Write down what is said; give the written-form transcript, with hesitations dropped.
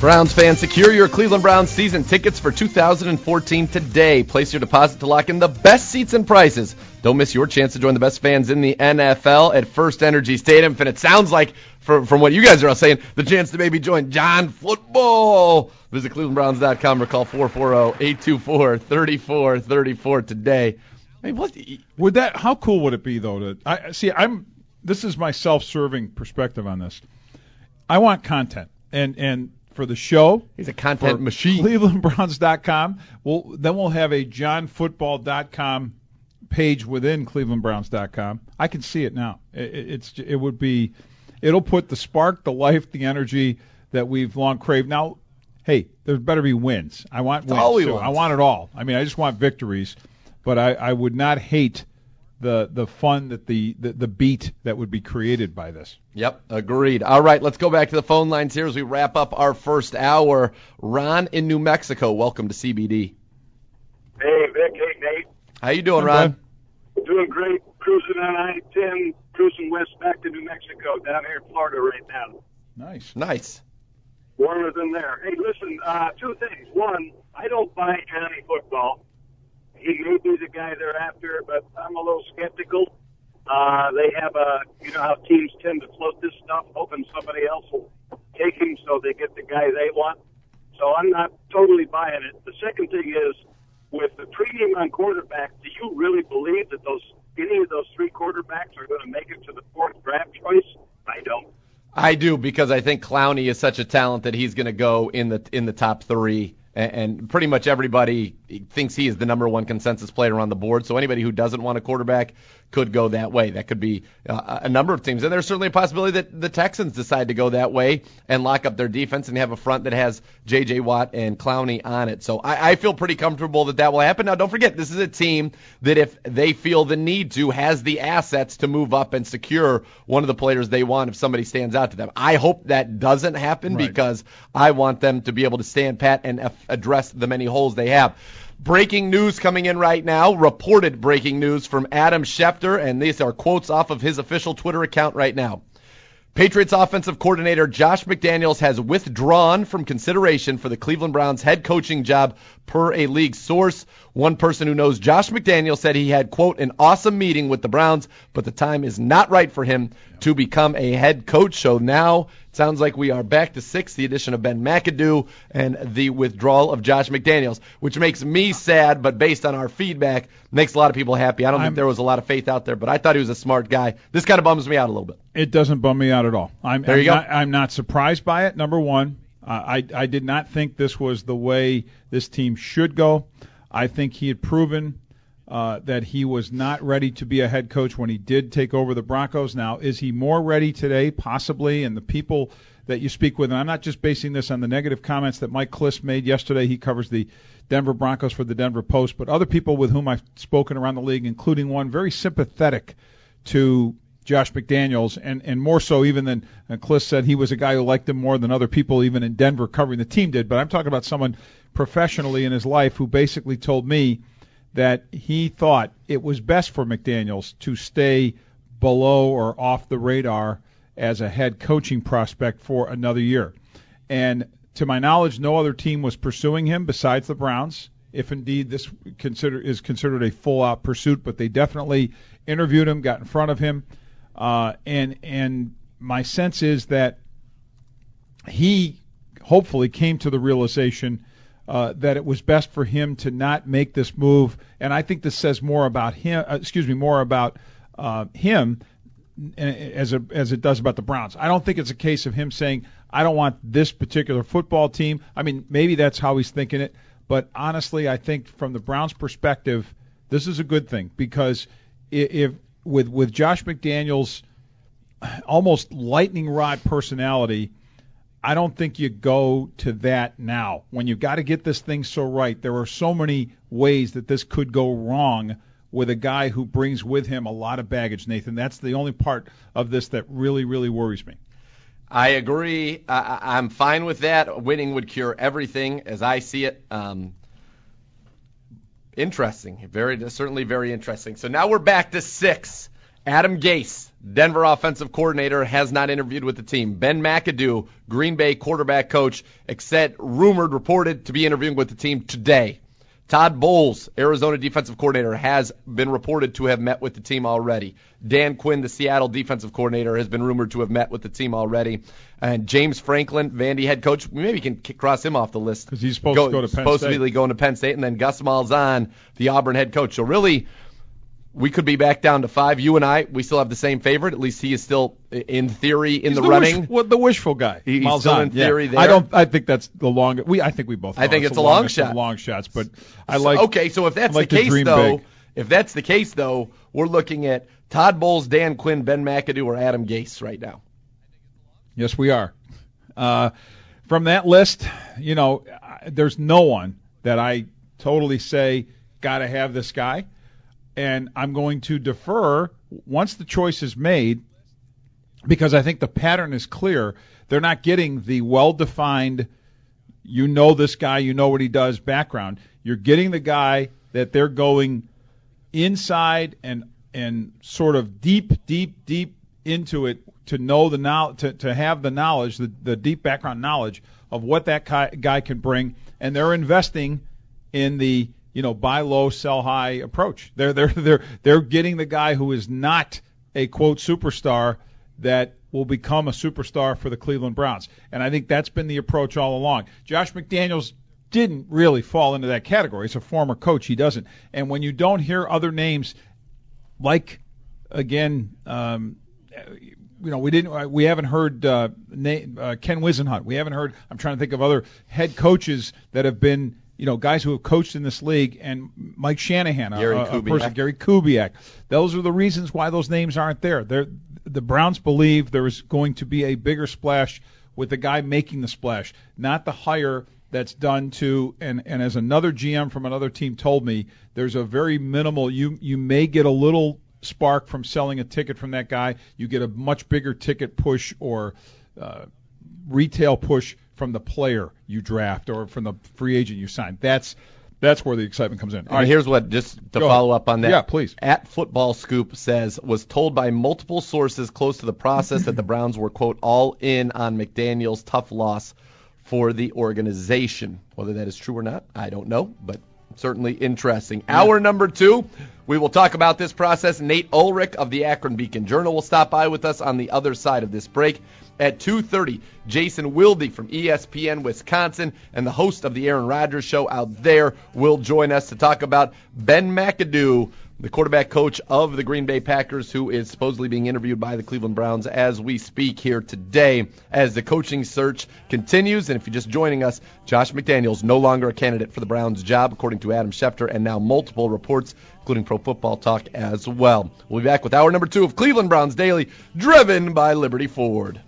Browns fans, secure your Cleveland Browns season tickets for 2014 today. Place your deposit to lock in the best seats and prices. Don't miss your chance to join the best fans in the NFL at First Energy Stadium. And it sounds like, from what you guys are all saying, the chance to maybe join John Football. Visit clevelandbrowns.com or call 440-824-3434 today. I mean, how cool would it be, though? This is my self-serving perspective on this. I want content. And for the show, he's a content machine. ClevelandBrowns.com. We'll have a JohnFootball.com page within ClevelandBrowns.com. I can see it now. It'll put the spark, the life, the energy that we've long craved. Now, hey, there better be wins. I want wins. I want it all. I mean, I just want victories, but I would not hate the fun that the beat that would be created by this. Yep, agreed. All right, let's go back to the phone lines here as we wrap up our first hour. Ron in New Mexico, welcome to CBD. Hey, Vic. Hey, Nate. How you doing, Ron? Doing great. Cruising on I-10, cruising west back to New Mexico, down here in Florida right now. Nice. Warmer than there. Hey, listen, two things. One, I don't buy Johnny Football. He may be the guy they're after, but I'm a little skeptical. They have how teams tend to float this stuff, hoping somebody else will take him so they get the guy they want. So I'm not totally buying it. The second thing is, with the premium on quarterbacks, do you really believe that any of those three quarterbacks are going to make it to the fourth draft choice? I don't. I do, because I think Clowney is such a talent that he's going to go in the top three. And pretty much everybody thinks he is the number one consensus player on the board. So anybody who doesn't want a quarterback could go that way. That could be a number of teams. And there's certainly a possibility that the Texans decide to go that way and lock up their defense and have a front that has J.J. Watt and Clowney on it. So I feel pretty comfortable that will happen. Now, don't forget, this is a team that, if they feel the need to, has the assets to move up and secure one of the players they want if somebody stands out to them. I hope that doesn't happen, because I want them to be able to stand pat and address the many holes they have. Breaking news coming in right now, reported breaking news from Adam Schefter, and these are quotes off of his official Twitter account right now. Patriots offensive coordinator Josh McDaniels has withdrawn from consideration for the Cleveland Browns head coaching job, per a league source. One person who knows Josh McDaniels said he had, quote, an awesome meeting with the Browns, but the time is not right for him to become a head coach. So now it sounds like we are back to 6, the addition of Ben McAdoo and the withdrawal of Josh McDaniels, which makes me sad, but based on our feedback, makes a lot of people happy. I don't think there was a lot of faith out there, but I thought he was a smart guy. This kind of bums me out a little bit. It doesn't bum me out at all. I'm not surprised by it, number one. I did not think this was the way this team should go. I think he had proven that he was not ready to be a head coach when he did take over the Broncos. Now, is he more ready today? Possibly. And the people that you speak with, and I'm not just basing this on the negative comments that Mike Kliss made yesterday. He covers the Denver Broncos for the Denver Post, but other people with whom I've spoken around the league, including one very sympathetic to Josh McDaniels, and more so even than Kliss said he was a guy who liked him more than other people even in Denver covering the team did. But I'm talking about someone professionally in his life who basically told me that he thought it was best for McDaniels to stay below or off the radar as a head coaching prospect for another year. And to my knowledge, no other team was pursuing him besides the Browns, if indeed this is considered a full-out pursuit. But they definitely interviewed him, got in front of him. And my sense is that he hopefully came to the realization that it was best for him to not make this move. And I think this says more about him. Him as it does about the Browns. I don't think it's a case of him saying, I don't want this particular football team. I mean, maybe that's how he's thinking it. But honestly, I think from the Browns' perspective, this is a good thing, because if with Josh McDaniels' almost lightning rod personality, I don't think you go to that now. When you've got to get this thing so right, there are so many ways that this could go wrong with a guy who brings with him a lot of baggage, Nathan. That's the only part of this that really, really worries me. I agree. I'm fine with that. Winning would cure everything, as I see it. Interesting. Certainly very interesting. So now we're back to 6. Adam Gase, Denver offensive coordinator, has not interviewed with the team. Ben McAdoo, Green Bay quarterback coach, reported to be interviewing with the team today. Todd Bowles, Arizona defensive coordinator, has been reported to have met with the team already. Dan Quinn, the Seattle defensive coordinator, has been rumored to have met with the team already. And James Franklin, Vandy head coach, maybe we can cross him off the list. Because he's supposed to go to Penn State. Supposedly going to Penn State. And then Gus Malzahn, the Auburn head coach. So really, we could be back down to 5. You and I, we still have the same favorite. At least he is still, in theory, in the running. The wishful guy. He's still in theory there. I think that's the long. I think we both. I think it's a long shot. Long shots, but Okay, so if that's the case, though, we're looking at Todd Bowles, Dan Quinn, Ben McAdoo, or Adam Gase right now. Yes, we are. From that list, there's no one that I totally say got to have this guy. And I'm going to defer once the choice is made, because I think the pattern is clear. They're not getting the well-defined, this guy, what he does background. You're getting the guy that they're going inside and sort of deep into it to know the knowledge, to have the knowledge, the deep background knowledge of what that guy can bring. And they're investing in the buy low, sell high approach. They're getting the guy who is not a quote superstar that will become a superstar for the Cleveland Browns. And I think that's been the approach all along. Josh McDaniels didn't really fall into that category. He's a former coach. He doesn't. And when you don't hear other names like, again, we haven't heard Ken Wisenhunt. We haven't heard, I'm trying to think of other head coaches that have been, guys who have coached in this league, and Mike Shanahan, Gary Kubiak. Those are the reasons why those names aren't there. The Browns believe there is going to be a bigger splash with the guy making the splash, not the hire that's done to, and as another GM from another team told me, there's a very minimal, you may get a little spark from selling a ticket from that guy. You get a much bigger ticket push or retail push from the player you draft or from the free agent you sign. That's where the excitement comes in. All right, here's what, just to follow up on that. Yeah, please. At Football Scoop says, was told by multiple sources close to the process that the Browns were, quote, all in on McDaniels' tough loss for the organization. Whether that is true or not, I don't know, but certainly interesting. Yeah. Hour number 2, we will talk about this process. Nate Ulrich of the Akron Beacon Journal will stop by with us on the other side of this break. At 2:30, Jason Wilde from ESPN Wisconsin and the host of the Aaron Rodgers Show out there will join us to talk about Ben McAdoo, the quarterback coach of the Green Bay Packers, who is supposedly being interviewed by the Cleveland Browns as we speak here today as the coaching search continues. And if you're just joining us, Josh McDaniels no longer a candidate for the Browns job, according to Adam Schefter, and now multiple reports, including Pro Football Talk as well. We'll be back with hour number 2 of Cleveland Browns Daily, driven by Liberty Ford.